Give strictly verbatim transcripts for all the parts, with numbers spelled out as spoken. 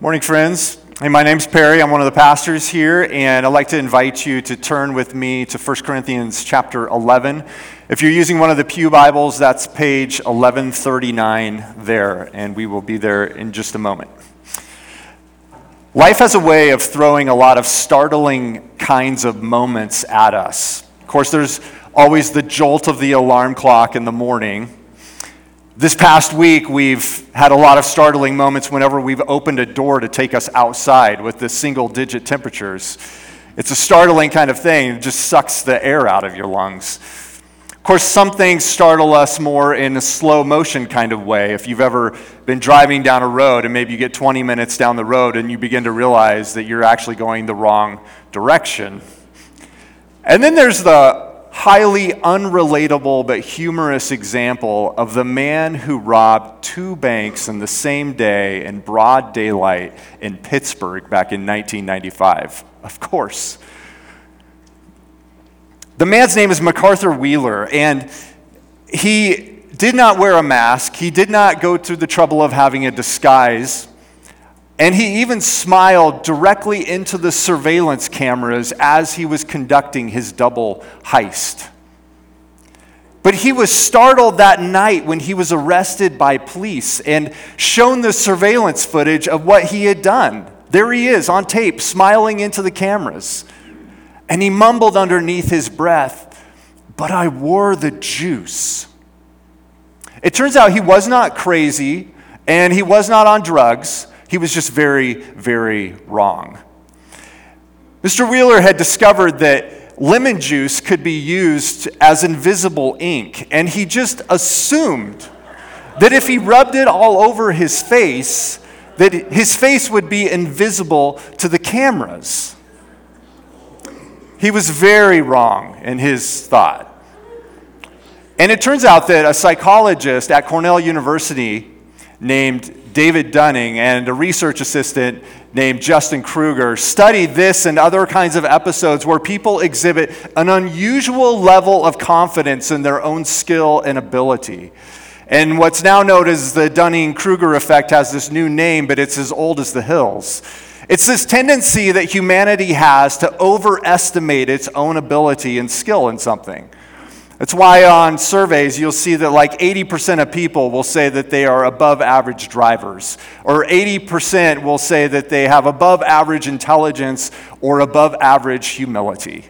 Morning, friends. Hey, my name's Perry. I'm one of the pastors here, and I'd like to invite you to turn with me to First Corinthians chapter eleven. If you're using one of the Pew Bibles, that's page eleven thirty-nine there, and we will be there in just a moment. Life has a way of throwing a lot of startling kinds of moments at us. Of course, there's always the jolt of the alarm clock in the morning. This past week, we've had a lot of startling moments whenever we've opened a door to take us outside with the single-digit temperatures. It's a startling kind of thing. It just sucks the air out of your lungs. Of course, some things startle us more in a slow motion kind of way. If you've ever been driving down a road and maybe you get twenty minutes down the road and you begin to realize that you're actually going the wrong direction. And then there's the highly unrelatable but humorous example of the man who robbed two banks in the same day in broad daylight in Pittsburgh back in nineteen ninety-five. Of course. The man's name is MacArthur Wheeler, and he did not wear a mask. He did not go through the trouble of having a disguise. And he even smiled directly into the surveillance cameras as he was conducting his double heist. But he was startled that night when he was arrested by police and shown the surveillance footage of what he had done. There he is on tape, smiling into the cameras. And he mumbled underneath his breath, "But I wore the juice." It turns out he was not crazy and he was not on drugs. He was just very, very wrong. Mister Wheeler had discovered that lemon juice could be used as invisible ink, and he just assumed that if he rubbed it all over his face, that his face would be invisible to the cameras. He was very wrong in his thought. And it turns out that a psychologist at Cornell University named David Dunning and a research assistant named Justin Kruger studied this and other kinds of episodes where people exhibit an unusual level of confidence in their own skill and ability. And what's now known as the Dunning-Kruger effect has this new name, but it's as old as the hills. It's this tendency that humanity has to overestimate its own ability and skill in something. That's why on surveys you'll see that like eighty percent of people will say that they are above average drivers, or eighty percent will say that they have above average intelligence or above average humility.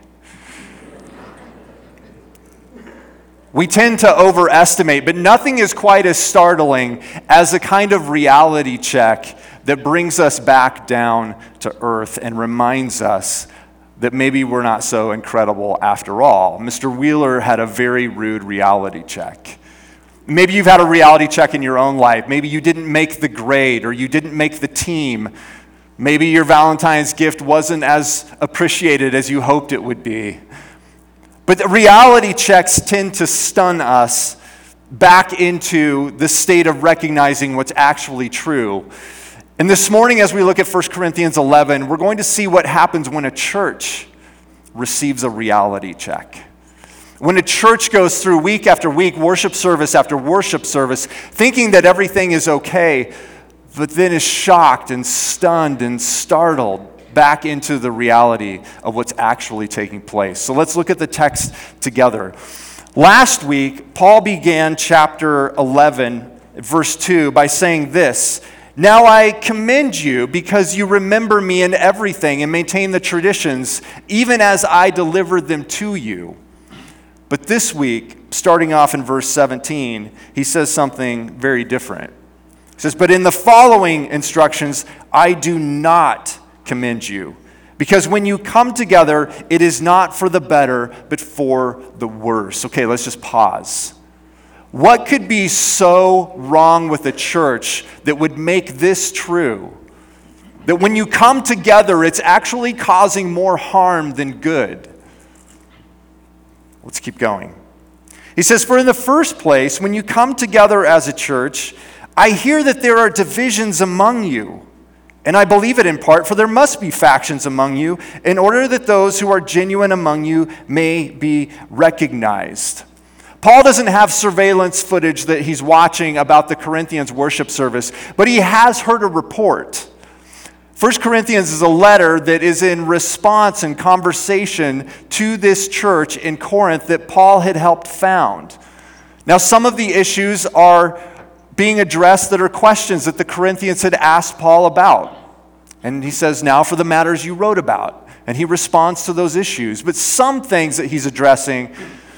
We tend to overestimate, but nothing is quite as startling as a kind of reality check that brings us back down to earth and reminds us that maybe we're not so incredible after all. Mister Wheeler had a very rude reality check. Maybe you've had a reality check in your own life. Maybe you didn't make the grade or you didn't make the team. Maybe your Valentine's gift wasn't as appreciated as you hoped it would be. But the reality checks tend to stun us back into the state of recognizing what's actually true. And this morning, as we look at First Corinthians eleven, we're going to see what happens when a church receives a reality check. When a church goes through week after week, worship service after worship service, thinking that everything is okay, but then is shocked and stunned and startled back into the reality of what's actually taking place. So let's look at the text together. Last week, Paul began chapter eleven, verse two, by saying this: "Now I commend you because you remember me in everything and maintain the traditions, even as I delivered them to you." But this week, starting off in verse seventeen, he says something very different. He says, "But in the following instructions, I do not commend you, because when you come together, it is not for the better, but for the worse." Okay, let's just pause. What could be so wrong with the church that would make this true? That when you come together, it's actually causing more harm than good. Let's keep going. He says, "For in the first place, when you come together as a church, I hear that there are divisions among you. And I believe it in part, for there must be factions among you, in order that those who are genuine among you may be recognized." Paul doesn't have surveillance footage that he's watching about the Corinthians worship service, but he has heard a report. First Corinthians is a letter that is in response and conversation to this church in Corinth that Paul had helped found. Now, some of the issues are being addressed that are questions that the Corinthians had asked Paul about. And he says, now for the matters you wrote about. And he responds to those issues. But some things that he's addressing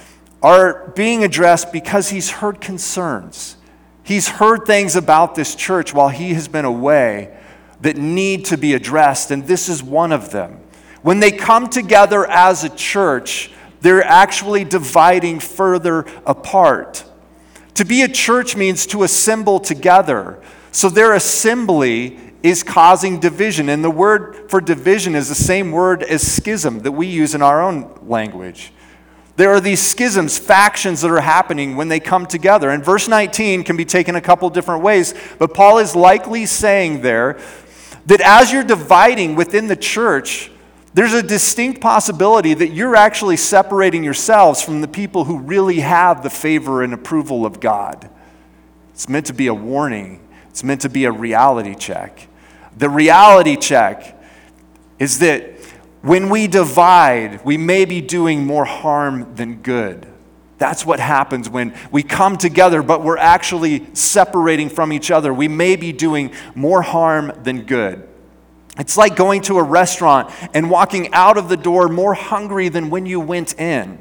are being addressed because he's heard concerns. He's heard things about this church while he has been away that need to be addressed, and this is one of them. When they come together as a church, they're actually dividing further apart. To be a church means to assemble together. So their assembly is causing division, and the word for division is the same word as schism that we use in our own language. There are these schisms, factions that are happening when they come together. And verse nineteen can be taken a couple different ways, but Paul is likely saying there that as you're dividing within the church, there's a distinct possibility that you're actually separating yourselves from the people who really have the favor and approval of God. It's meant to be a warning. It's meant to be a reality check. The reality check is that when we divide, we may be doing more harm than good. That's what happens when we come together, but we're actually separating from each other. We may be doing more harm than good. It's like going to a restaurant and walking out of the door more hungry than when you went in.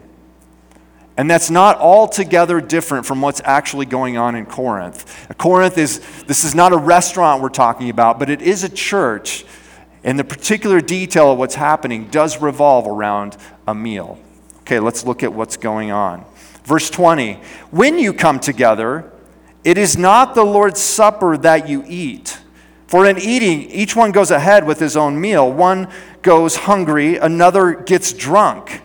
And that's not altogether different from what's actually going on in Corinth. Corinth is, this is not a restaurant we're talking about, but it is a church. And the particular detail of what's happening does revolve around a meal. Okay, let's look at what's going on. Verse twenty, when you come together, it is not the Lord's Supper that you eat. For in eating, each one goes ahead with his own meal. One goes hungry, another gets drunk.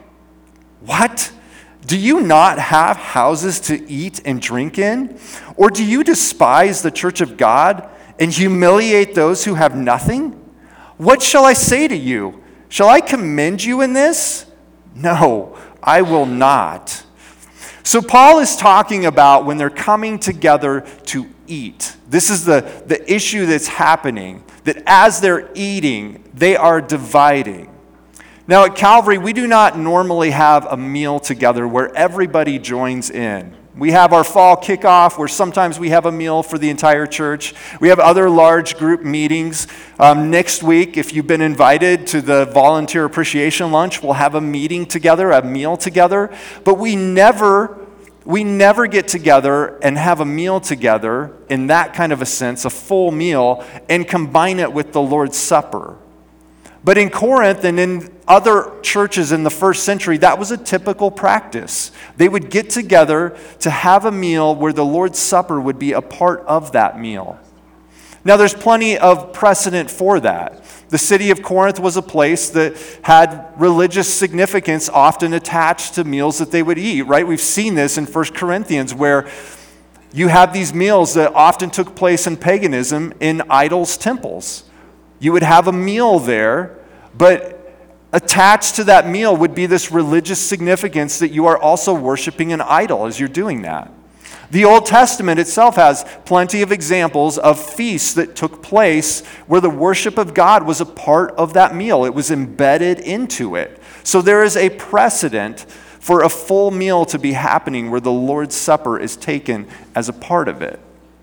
What? Do you not have houses to eat and drink in? Or do you despise the church of God and humiliate those who have nothing? What shall I say to you? Shall I commend you in this? No, I will not. So Paul is talking about when they're coming together to eat. This is the, the issue that's happening, that as they're eating, they are dividing. Now at Calvary, we do not normally have a meal together where everybody joins in. We have our fall kickoff where sometimes we have a meal for the entire church. We have other large group meetings. Um, next week, if you've been invited to the volunteer appreciation lunch, we'll have a meeting together, a meal together. But we never, we never get together and have a meal together in that kind of a sense, a full meal, and combine it with the Lord's Supper. But in Corinth and in other churches in the first century, that was a typical practice. They would get together to have a meal where the Lord's Supper would be a part of that meal. Now, there's plenty of precedent for that. The city of Corinth was a place that had religious significance often attached to meals that they would eat, right? We've seen this in First Corinthians where you have these meals that often took place in paganism in idols' temples. You would have a meal there, but attached to that meal would be this religious significance that you are also worshiping an idol as you're doing that. The Old Testament itself has plenty of examples of feasts that took place where the worship of God was a part of that meal. It was embedded into it. So there is a precedent for a full meal to be happening where the Lord's Supper is taken as a part of it.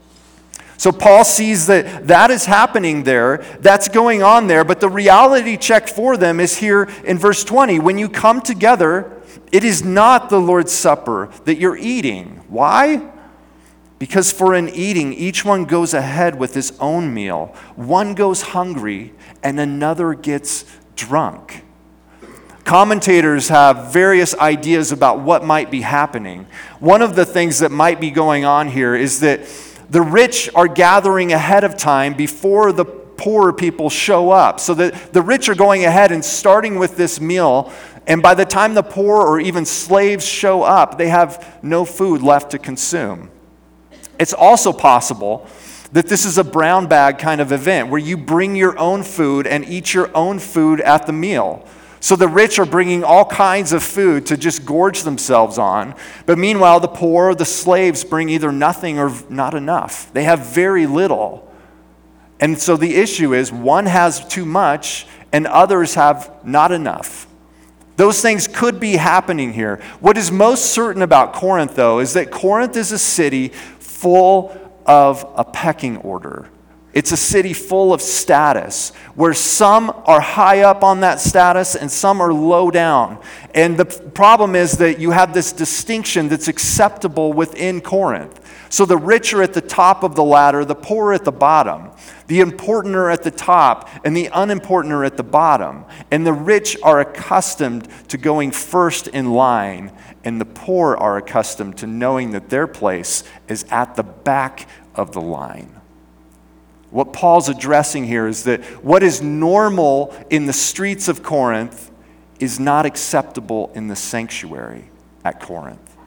So Paul sees that that is happening there, that's going on there, but the reality check for them is here in verse twenty. When you come together, it is not the Lord's Supper that you're eating. Why? Because for in eating, each one goes ahead with his own meal. One goes hungry and another gets drunk. Commentators have various ideas about what might be happening. One of the things that might be going on here is that the rich are gathering ahead of time before the poor people show up. So that the rich are going ahead and starting with this meal, and by the time the poor or even slaves show up, they have no food left to consume. It's also possible that this is a brown bag kind of event where you bring your own food and eat your own food at the meal. So the rich are bringing all kinds of food to just gorge themselves on. But meanwhile, the poor, the slaves bring either nothing or not enough. They have very little. And so the issue is one has too much and others have not enough. Those things could be happening here. What is most certain about Corinth, though, is that Corinth is a city full of a pecking order. It's a city full of status, where some are high up on that status and some are low down. And the problem is that you have this distinction that's acceptable within Corinth. So the rich are at the top of the ladder, the poor are at the bottom. The important are at the top, and the unimportant are at the bottom. And the rich are accustomed to going first in line, and the poor are accustomed to knowing that their place is at the back of the line. What Paul's addressing here is that what is normal in the streets of Corinth is not acceptable in the sanctuary at Corinth.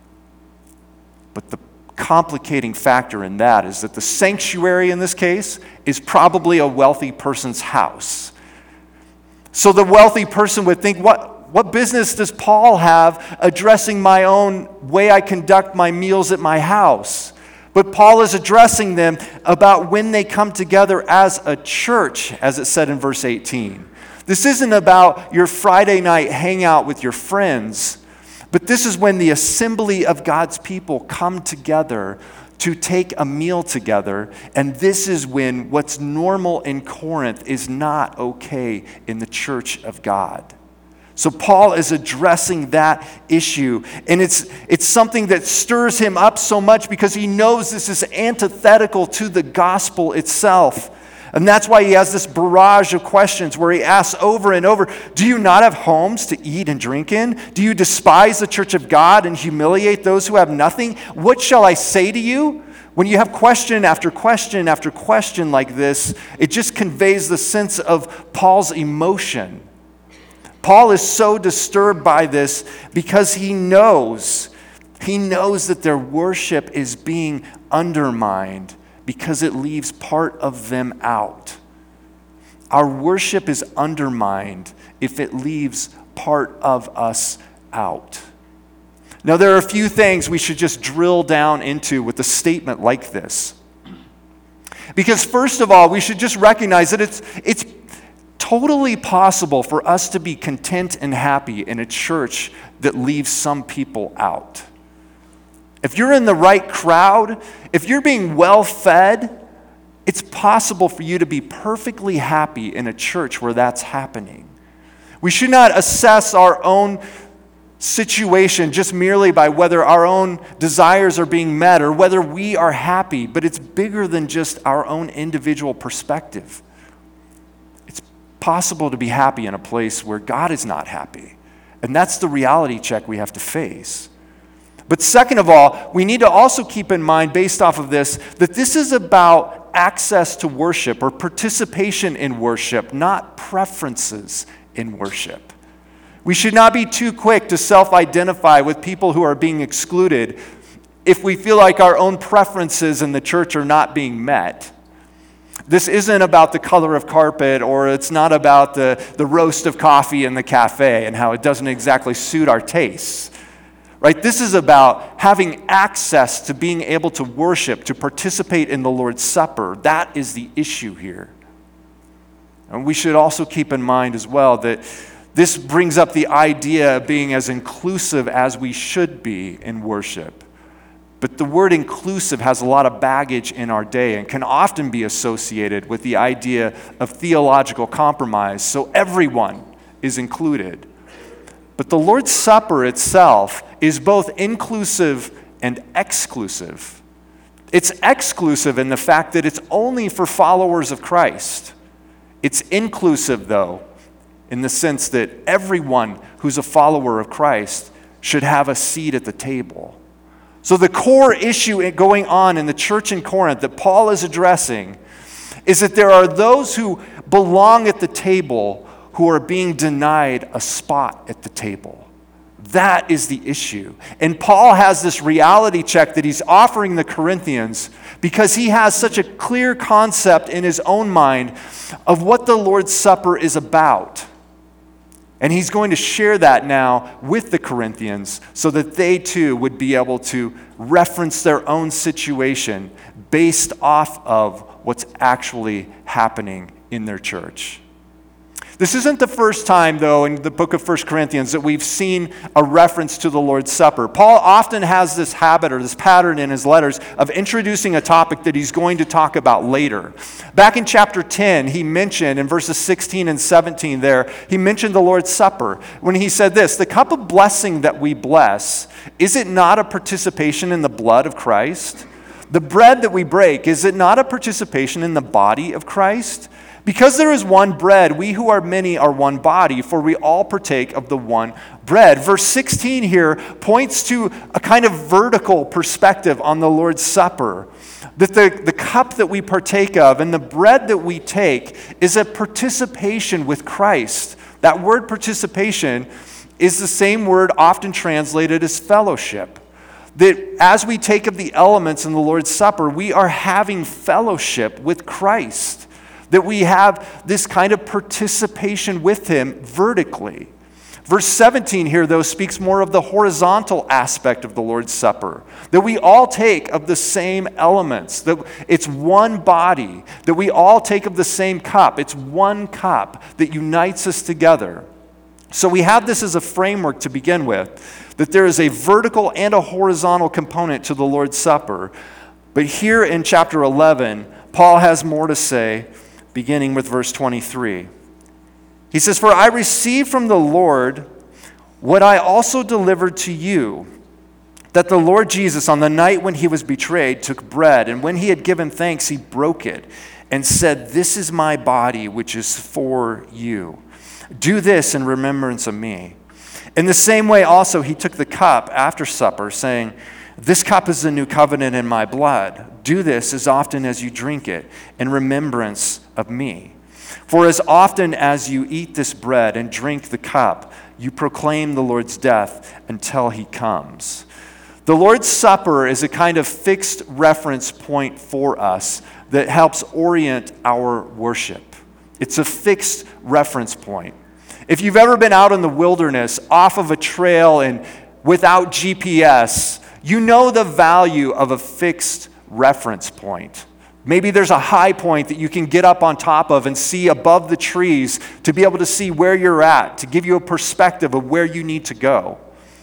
But the complicating factor in that is that the sanctuary in this case is probably a wealthy person's house. So the wealthy person would think, what, what business does Paul have addressing my own way I conduct my meals at my house? But Paul is addressing them about when they come together as a church, as it said in verse eighteen. This isn't about your Friday night hangout with your friends, but this is when the assembly of God's people come together to take a meal together, and this is when what's normal in Corinth is not okay in the church of God. So Paul is addressing that issue, and it's, it's something that stirs him up so much because he knows this is antithetical to the gospel itself. And that's why he has this barrage of questions where he asks over and over, do you not have homes to eat and drink in? Do you despise the church of God and humiliate those who have nothing? What shall I say to you? When you have question after question after question like this, it just conveys the sense of Paul's emotion. Paul is so disturbed by this because he knows, he knows that their worship is being undermined because it leaves part of them out. Our worship is undermined if it leaves part of us out. Now, there are a few things we should just drill down into with a statement like this. Because first of all, we should just recognize that it's, it's totally possible for us to be content and happy in a church that leaves some people out. If you're in the right crowd, if you're being well fed, it's possible for you to be perfectly happy in a church where that's happening. We should not assess our own situation just merely by whether our own desires are being met or whether we are happy, but it's bigger than just our own individual perspective. It's possible to be happy in a place where God is not happy, and that's the reality check we have to face. But second of all, we need to also keep in mind, based off of this, that this is about access to worship or participation in worship, not preferences in worship. We should not be too quick to self-identify with people who are being excluded if we feel like our own preferences in the church are not being met. This isn't about the color of carpet, or it's not about the, the roast of coffee in the cafe and how it doesn't exactly suit our tastes. Right? This is about having access to being able to worship, to participate in the Lord's Supper. That is the issue here. And we should also keep in mind as well that this brings up the idea of being as inclusive as we should be in worship. But the word inclusive has a lot of baggage in our day and can often be associated with the idea of theological compromise, so everyone is included. But the Lord's Supper itself is both inclusive and exclusive. It's exclusive in the fact that it's only for followers of Christ. It's inclusive, though, in the sense that everyone who's a follower of Christ should have a seat at the table. So the core issue going on in the church in Corinth that Paul is addressing is that there are those who belong at the table who are being denied a spot at the table. That is the issue. And Paul has this reality check that he's offering the Corinthians because he has such a clear concept in his own mind of what the Lord's Supper is about. And he's going to share that now with the Corinthians so that they too would be able to reference their own situation based off of what's actually happening in their church. This isn't the first time, though, in the book of First Corinthians that we've seen a reference to the Lord's Supper. Paul often has this habit or this pattern in his letters of introducing a topic that he's going to talk about later. Back in chapter ten, he mentioned in verses sixteen and seventeen there, he mentioned the Lord's Supper when he said this, "The cup of blessing that we bless, is it not a participation in the blood of Christ? The bread that we break, is it not a participation in the body of Christ? Because there is one bread, we who are many are one body, for we all partake of the one bread." Verse sixteen here points to a kind of vertical perspective on the Lord's Supper. That the, the cup that we partake of and the bread that we take is a participation with Christ. That word participation is the same word often translated as fellowship. That as we take of the elements in the Lord's Supper, we are having fellowship with Christ. That we have this kind of participation with him vertically. Verse seventeen here, though, speaks more of the horizontal aspect of the Lord's Supper. That we all take of the same elements. That it's one body. That we all take of the same cup. It's one cup that unites us together. So we have this as a framework to begin with. That there is a vertical and a horizontal component to the Lord's Supper. But here in chapter eleven, Paul has more to say, beginning with verse twenty-three. He says, "For I received from the Lord what I also delivered to you, that the Lord Jesus, on the night when he was betrayed, took bread, and when he had given thanks, he broke it, and said, 'This is my body, which is for you. Do this in remembrance of me.' In the same way also he took the cup after supper, saying, 'This cup is the new covenant in my blood. Do this as often as you drink it in remembrance of me. For as often as you eat this bread and drink the cup, you proclaim the Lord's death until he comes.'" The Lord's Supper is a kind of fixed reference point for us that helps orient our worship. It's a fixed reference point. If you've ever been out in the wilderness, off of a trail and without G P S, you know the value of a fixed reference point. Maybe there's a high point that you can get up on top of and see above the trees to be able to see where you're at, to give you a perspective of where you need to go.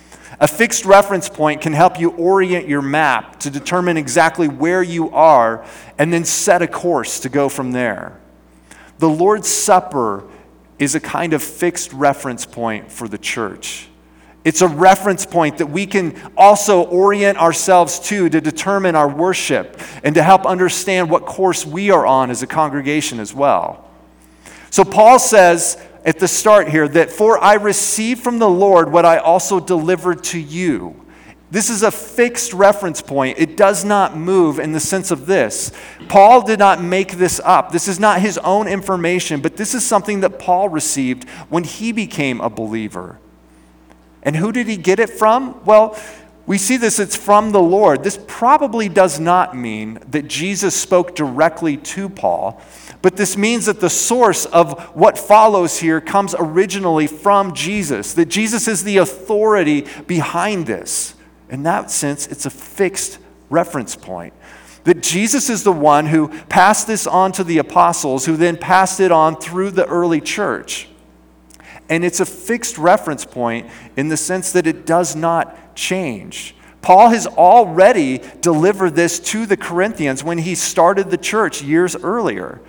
A fixed reference point can help you orient your map to determine exactly where you are and then set a course to go from there. The Lord's Supper is a kind of fixed reference point for the church. It's a reference point that we can also orient ourselves to to determine our worship and to help understand what course we are on as a congregation as well. So Paul says at the start here that, "For I received from the Lord what I also delivered to you." This is a fixed reference point. It does not move in the sense of this. Paul did not make this up. This is not his own information, but this is something that Paul received when he became a believer. And who did he get it from? Well, we see this, it's from the Lord. This probably does not mean that Jesus spoke directly to Paul, but this means that the source of what follows here comes originally from Jesus, that Jesus is the authority behind this. In that sense, it's a fixed reference point. That Jesus is the one who passed this on to the apostles, who then passed it on through the early church. And it's a fixed reference point in the sense that it does not change. Paul has already delivered this to the Corinthians when he started the church years earlier.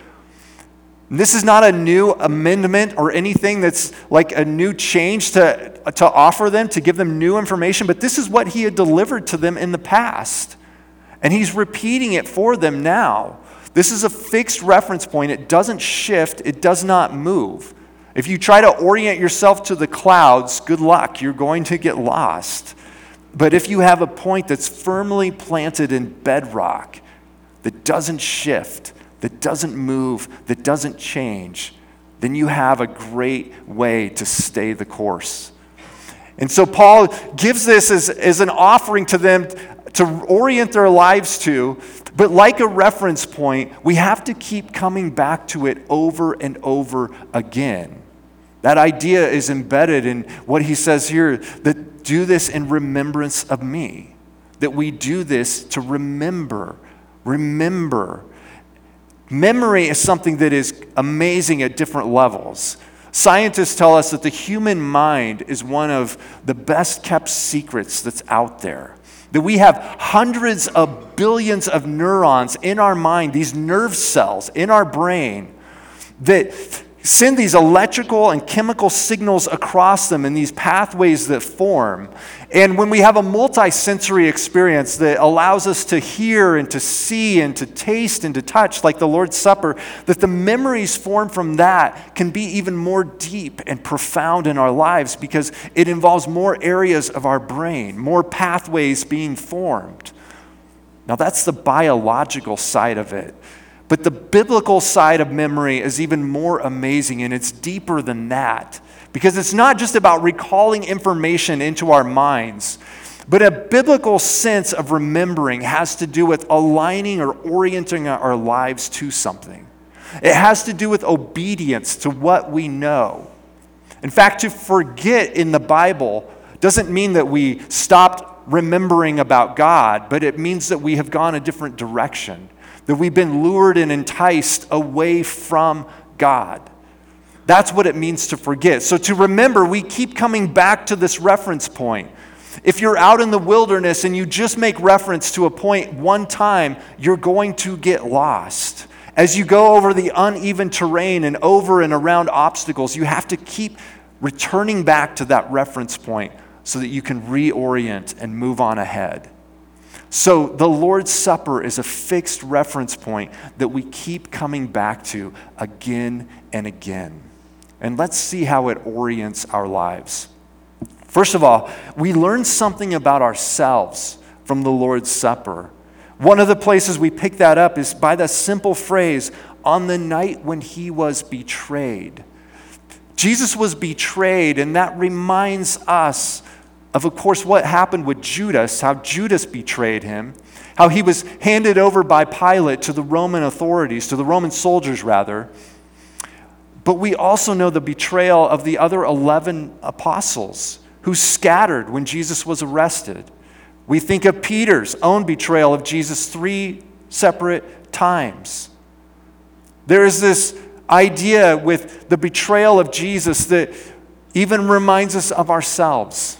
This is not a new amendment or anything that's like a new change to, to offer them, to give them new information, but this is what he had delivered to them in the past. And he's repeating it for them now. This is a fixed reference point. It doesn't shift. It does not move. If you try to orient yourself to the clouds, good luck. You're going to get lost. But if you have a point that's firmly planted in bedrock, that doesn't shift, that doesn't move, that doesn't change, then you have a great way to stay the course. And so Paul gives this as, as an offering to them to orient their lives to, but like a reference point, we have to keep coming back to it over and over again. That idea is embedded in what he says here, that do this in remembrance of me. That we do this to remember, remember. Memory is something that is amazing at different levels. Scientists tell us that the human mind is one of the best kept secrets that's out there. That we have hundreds of billions of neurons in our mind, these nerve cells in our brain, that send these electrical and chemical signals across them in these pathways that form. And when we have a multi-sensory experience that allows us to hear and to see and to taste and to touch, like the Lord's Supper, that the memories formed from that can be even more deep and profound in our lives because it involves more areas of our brain, more pathways being formed. Now that's the biological side of it. But the biblical side of memory is even more amazing, and it's deeper than that. Because it's not just about recalling information into our minds, but a biblical sense of remembering has to do with aligning or orienting our lives to something. It has to do with obedience to what we know. In fact, to forget in the Bible doesn't mean that we stopped remembering about God, but it means that we have gone a different direction. That we've been lured and enticed away from God. That's what it means to forget. So to remember, we keep coming back to this reference point. If you're out in the wilderness and you just make reference to a point one time, you're going to get lost. As you go over the uneven terrain and over and around obstacles, you have to keep returning back to that reference point so that you can reorient and move on ahead. So the Lord's Supper is a fixed reference point that we keep coming back to again and again. And let's see how it orients our lives. First of all, we learn something about ourselves from the Lord's Supper. One of the places we pick that up is by the simple phrase, on the night when he was betrayed. Jesus was betrayed, and that reminds us of, of course, what happened with Judas, how Judas betrayed him, how he was handed over by Pilate to the Roman authorities, to the Roman soldiers rather. But we also know the betrayal of the other eleven apostles who scattered when Jesus was arrested. We think of Peter's own betrayal of Jesus three separate times. There is this idea with the betrayal of Jesus that even reminds us of ourselves.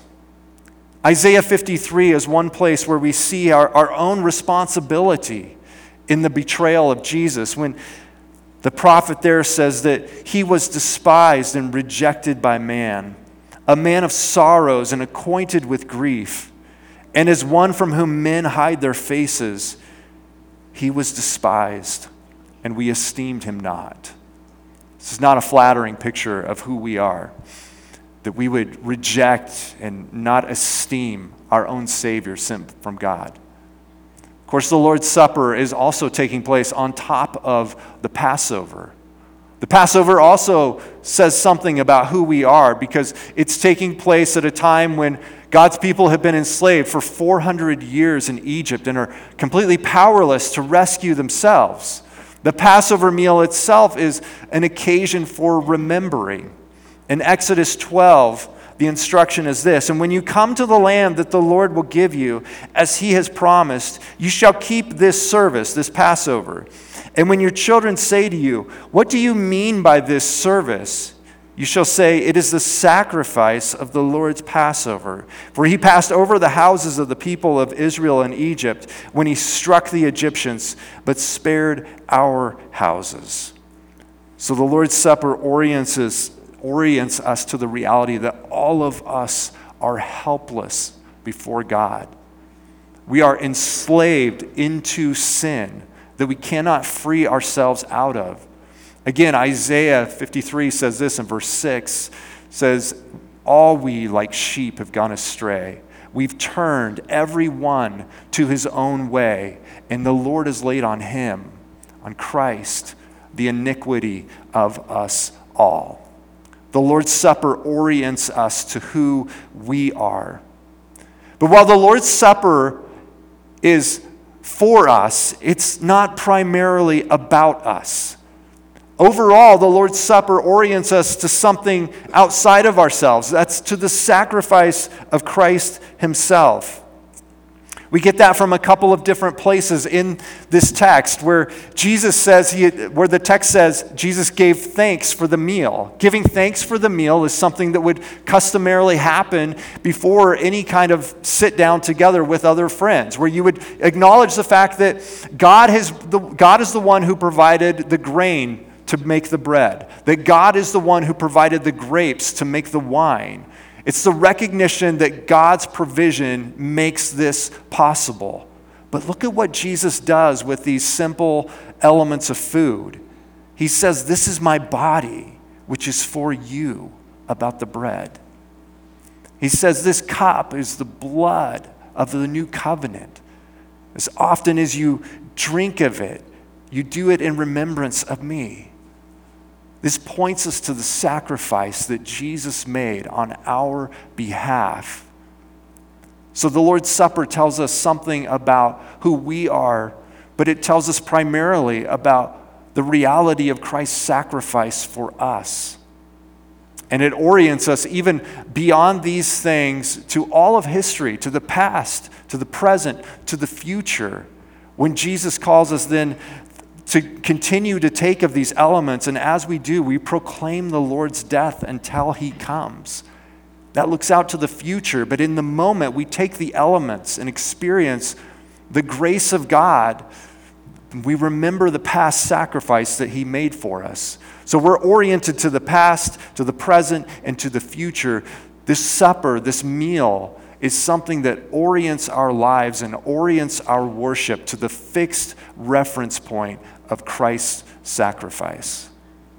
Isaiah fifty-three is one place where we see our, our own responsibility in the betrayal of Jesus, when the prophet there says that he was despised and rejected by man, a man of sorrows and acquainted with grief, and as one from whom men hide their faces, he was despised, and we esteemed him not. This is not a flattering picture of who we are, that we would reject and not esteem our own Savior sent from God. Of course, the Lord's Supper is also taking place on top of the Passover. The Passover also says something about who we are because it's taking place at a time when God's people have been enslaved for four hundred years in Egypt and are completely powerless to rescue themselves. The Passover meal itself is an occasion for remembering. In Exodus twelve, the instruction is this: and when you come to the land that the Lord will give you, as he has promised, you shall keep this service, this Passover. And when your children say to you, what do you mean by this service? You shall say, it is the sacrifice of the Lord's Passover. For he passed over the houses of the people of Israel in Egypt when he struck the Egyptians, but spared our houses. So the Lord's Supper orients us, orients us to the reality that all of us are helpless before God. We are enslaved into sin that we cannot free ourselves out of. Again, Isaiah fifty-three says this in verse six, says, all we like sheep have gone astray. We've turned every one to his own way, and the Lord has laid on him, on Christ, the iniquity of us all. The Lord's Supper orients us to who we are. But while the Lord's Supper is for us, it's not primarily about us. Overall, the Lord's Supper orients us to something outside of ourselves. That's to the sacrifice of Christ himself. We get that from a couple of different places in this text where Jesus says, he, where the text says Jesus gave thanks for the meal. Giving thanks for the meal is something that would customarily happen before any kind of sit down together with other friends, where you would acknowledge the fact that God has the, God is the one who provided the grain to make the bread, that God is the one who provided the grapes to make the wine. It's the recognition that God's provision makes this possible. But look at what Jesus does with these simple elements of food. He says, "This is my body, which is for you," about the bread. He says, "This cup is the blood of the new covenant. As often as you drink of it, you do it in remembrance of me." This points us to the sacrifice that Jesus made on our behalf. So the Lord's Supper tells us something about who we are, but it tells us primarily about the reality of Christ's sacrifice for us. And it orients us even beyond these things to all of history, to the past, to the present, to the future. When Jesus calls us then to continue to take of these elements, and as we do, we proclaim the Lord's death until he comes. That looks out to the future, but in the moment, we take the elements and experience the grace of God. We remember the past sacrifice that he made for us. So we're oriented to the past, to the present, and to the future. This supper, this meal, is something that orients our lives and orients our worship to the fixed reference point of Christ's sacrifice.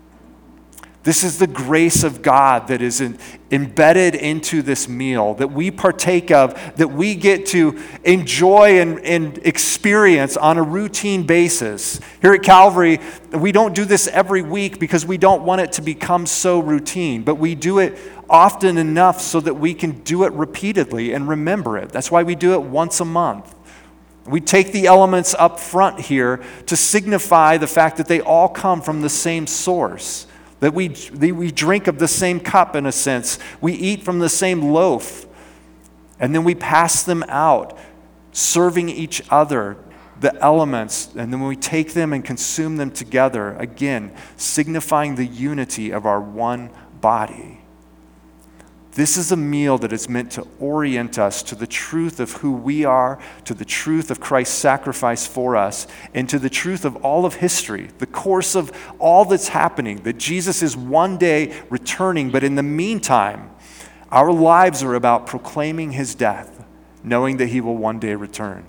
This is the grace of God that is in, embedded into this meal that we partake of, that we get to enjoy and, and experience on a routine basis. Here at Calvary, we don't do this every week because we don't want it to become so routine, but we do it often enough so that we can do it repeatedly and remember it. That's why we do it once a month. We take the elements up front here to signify the fact that they all come from the same source, that we, we drink of the same cup in a sense, we eat from the same loaf, and then we pass them out, serving each other the elements, and then we take them and consume them together, again, signifying the unity of our one body. This is a meal that is meant to orient us to the truth of who we are, to the truth of Christ's sacrifice for us, and to the truth of all of history, the course of all that's happening, that Jesus is one day returning, but in the meantime, our lives are about proclaiming his death, knowing that he will one day return.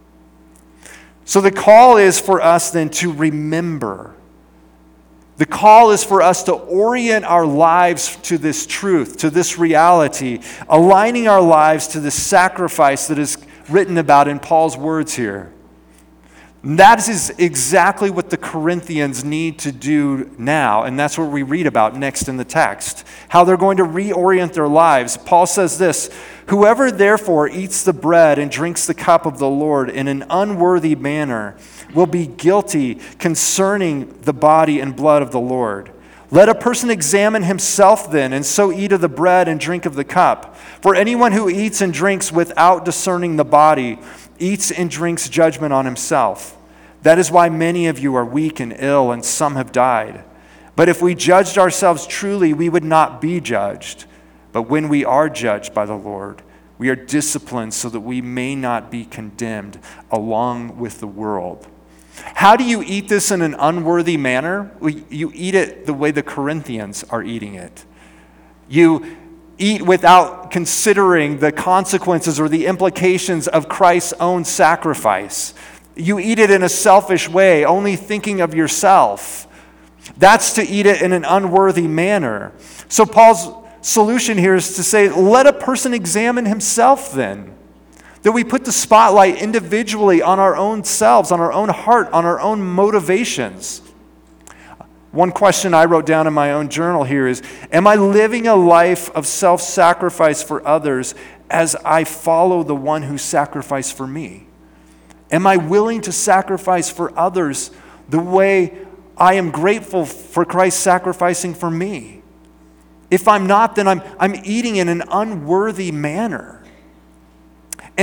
So the call is for us then to remember. The call is for us to orient our lives to this truth, to this reality, aligning our lives to the sacrifice that is written about in Paul's words here. And that is exactly what the Corinthians need to do now, and that's what we read about next in the text, how they're going to reorient their lives. Paul says this, "Whoever therefore eats the bread and drinks the cup of the Lord in an unworthy manner will be guilty concerning the body and blood of the Lord. Let a person examine himself then, and so eat of the bread and drink of the cup. For anyone who eats and drinks without discerning the body eats and drinks judgment on himself. That is why many of you are weak and ill, and some have died. But if we judged ourselves truly, we would not be judged. But when we are judged by the Lord, we are disciplined so that we may not be condemned along with the world." How do you eat this in an unworthy manner? Well, you eat it the way the Corinthians are eating it. You eat without considering the consequences or the implications of Christ's own sacrifice. You eat it in a selfish way, only thinking of yourself. That's to eat it in an unworthy manner. So Paul's solution here is to say, let a person examine himself then. That we put the spotlight individually on our own selves, on our own heart, on our own motivations. One question I wrote down in my own journal here is, am I living a life of self-sacrifice for others as I follow the one who sacrificed for me? Am I willing to sacrifice for others the way I am grateful for Christ sacrificing for me? If I'm not, then I'm, I'm eating in an unworthy manner. And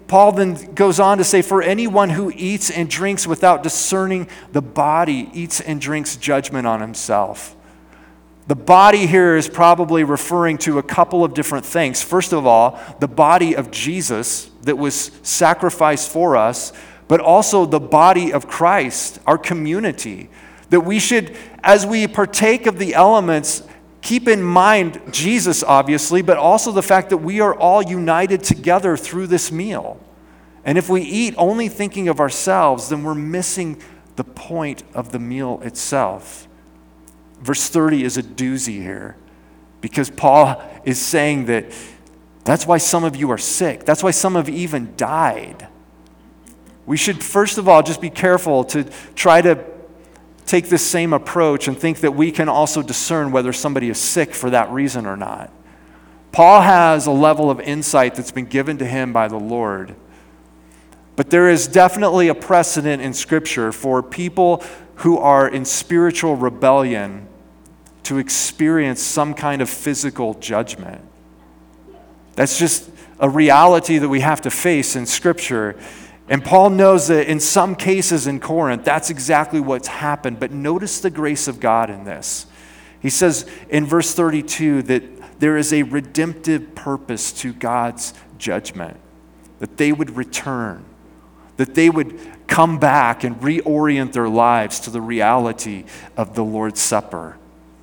Paul then goes on to say, for anyone who eats and drinks without discerning the body eats and drinks judgment on himself. The body here is probably referring to a couple of different things. First of all, the body of Jesus that was sacrificed for us, but also the body of Christ, our community. That we should, as we partake of the elements, keep in mind Jesus, obviously, but also the fact that we are all united together through this meal. And if we eat only thinking of ourselves, then we're missing the point of the meal itself. Verse thirty is a doozy here, because Paul is saying that that's why some of you are sick. That's why some have even died. We should, first of all, just be careful to try to take this same approach and think that we can also discern whether somebody is sick for that reason or not. Paul has a level of insight that's been given to him by the Lord. But there is definitely a precedent in Scripture for people who are in spiritual rebellion to experience some kind of physical judgment. That's just a reality that we have to face in Scripture. And Paul knows that in some cases in Corinth, that's exactly what's happened. But notice the grace of God in this. He says in verse thirty-two that there is a redemptive purpose to God's judgment, that they would return, that they would come back and reorient their lives to the reality of the Lord's Supper.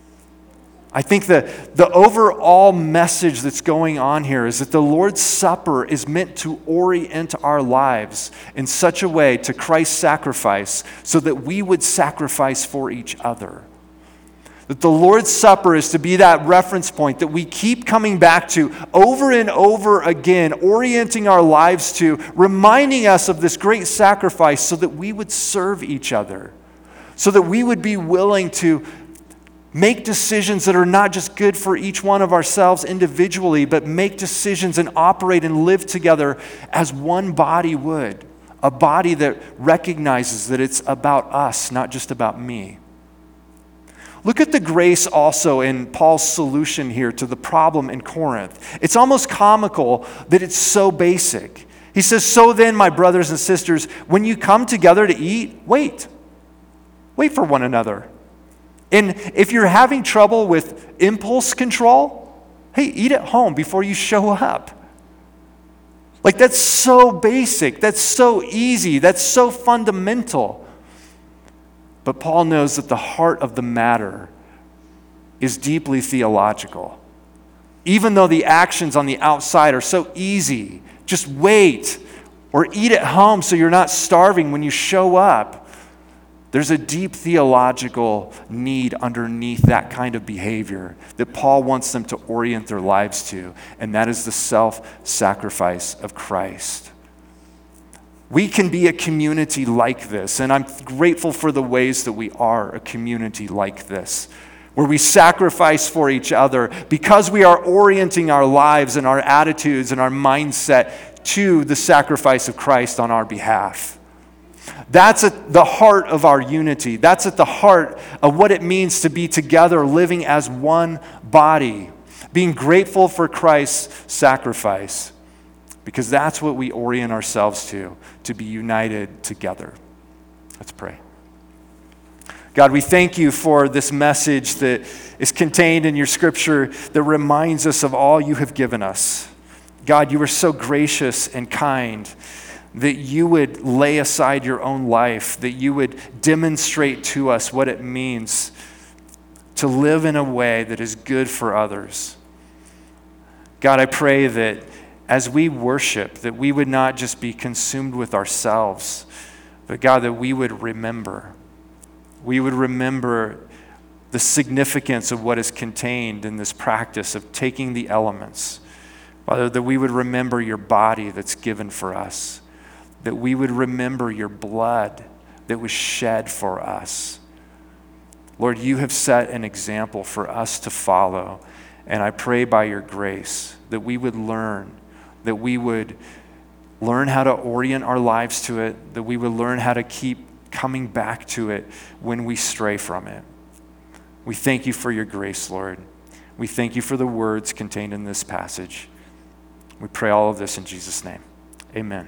I think that the overall message that's going on here is that the Lord's Supper is meant to orient our lives in such a way to Christ's sacrifice so that we would sacrifice for each other. That the Lord's Supper is to be that reference point that we keep coming back to over and over again, orienting our lives to, reminding us of this great sacrifice so that we would serve each other, so that we would be willing to make decisions that are not just good for each one of ourselves individually, but make decisions and operate and live together as one body would. A body that recognizes that it's about us, not just about me. Look at the grace also in Paul's solution here to the problem in Corinth. It's almost comical that it's so basic. He says, so then, my brothers and sisters, when you come together to eat, wait. Wait for one another. And if you're having trouble with impulse control, hey, eat at home before you show up. Like, that's so basic. That's so easy. That's so fundamental. But Paul knows that the heart of the matter is deeply theological. Even though the actions on the outside are so easy, just wait or eat at home so you're not starving when you show up. There's a deep theological need underneath that kind of behavior that Paul wants them to orient their lives to, and that is the self-sacrifice of Christ. We can be a community like this, and I'm grateful for the ways that we are a community like this, where we sacrifice for each other because we are orienting our lives and our attitudes and our mindset to the sacrifice of Christ on our behalf. That's at the heart of our unity. That's at the heart of what it means to be together, living as one body, being grateful for Christ's sacrifice, because that's what we orient ourselves to, to be united together. Let's pray. God, we thank you for this message that is contained in your Scripture that reminds us of all you have given us. God, you are so gracious and kind that you would lay aside your own life, that you would demonstrate to us what it means to live in a way that is good for others. God, I pray that as we worship, that we would not just be consumed with ourselves, but God, that we would remember. We would remember the significance of what is contained in this practice of taking the elements. Father, that we would remember your body that's given for us, that we would remember your blood that was shed for us. Lord, you have set an example for us to follow, and I pray by your grace that we would learn, that we would learn how to orient our lives to it, that we would learn how to keep coming back to it when we stray from it. We thank you for your grace, Lord. We thank you for the words contained in this passage. We pray all of this in Jesus' name. Amen.